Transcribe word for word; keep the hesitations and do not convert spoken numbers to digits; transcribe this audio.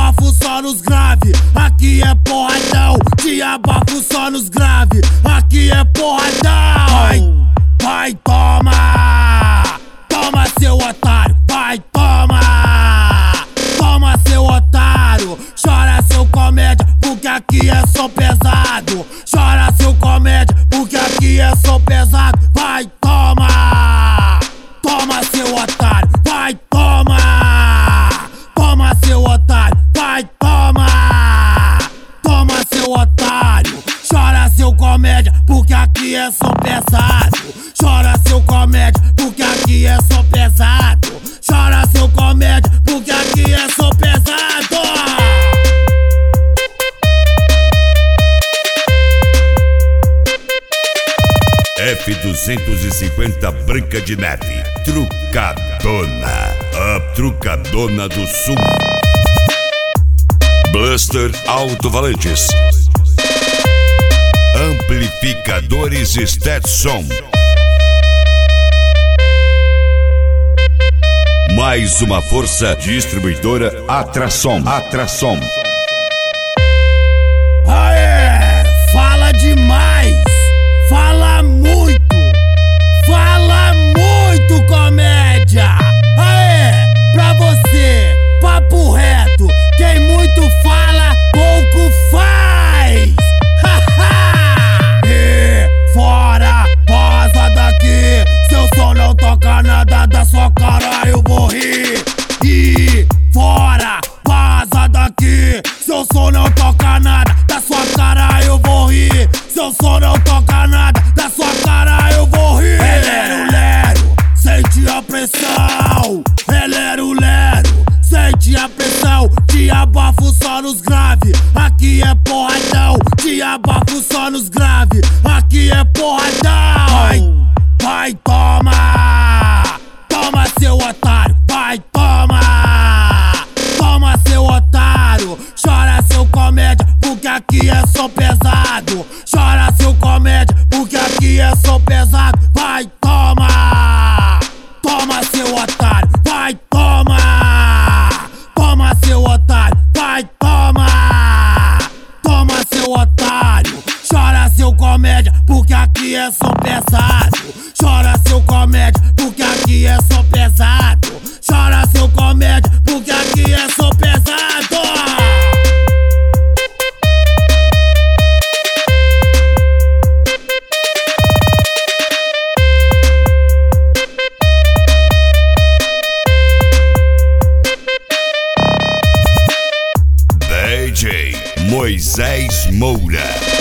abafo só nos grave. Aqui é porradão, te abafo só nos grave. Aqui é porradão. Vai, vai, toma. Toma, seu otário, vai, toma. Toma, seu otário. Chora, seu comédia, porque aqui é som pesado. Chora, seu comédia, porque aqui é som pesado. Vai, toma. Toma, seu otário, vai, toma. Toma, seu otário, vai, toma. Toma, seu otário. Chora, seu comédia, porque aqui é som pesado. Chora, seu comédia, porque aqui é som pesado. Chora, seu comédia, porque aqui é som pesado. F duzentos e cinquenta Branca de Neve, Trucadona, a Trucadona do Sul. Buster Alto-Valentes, amplificadores Stetson. Mais uma força distribuidora Atrasom. Atrasom. Aê, fala demais, fala muito, fala muito, comédia. Aê, pra você, papo reto, quem muito fala, pouco faz. E fora, vaza daqui, seu som não toca nada da sua cara, eu vou rir. E fora, vaza daqui, seu som não toca nada da sua cara, eu vou rir. Seu som não toca nada da sua cara, eu vou rir. É lero, lero, sente a pressão. É lero, lero, sente a pressão. Te abafo só nos grave. Aqui é porradão. Te abafo só nos grave. Aqui é porradão. Vai, vai, toma. Toma, seu otário. Vai, toma. Toma, seu otário. Chora, seu comédia, porque aqui é som pesado. Chora, seu comédia, porque aqui é som pesado. Vai, toma. Toma, seu otário. Vai, toma. Toma, seu otário. Vai, toma. Toma, seu otário. Chora, seu comédia, porque aqui é som pesado. Chora, seu comédia, porque aqui é som pesado. Chora, seu comédia, porque aqui é som pesado. D J Moisés Moura.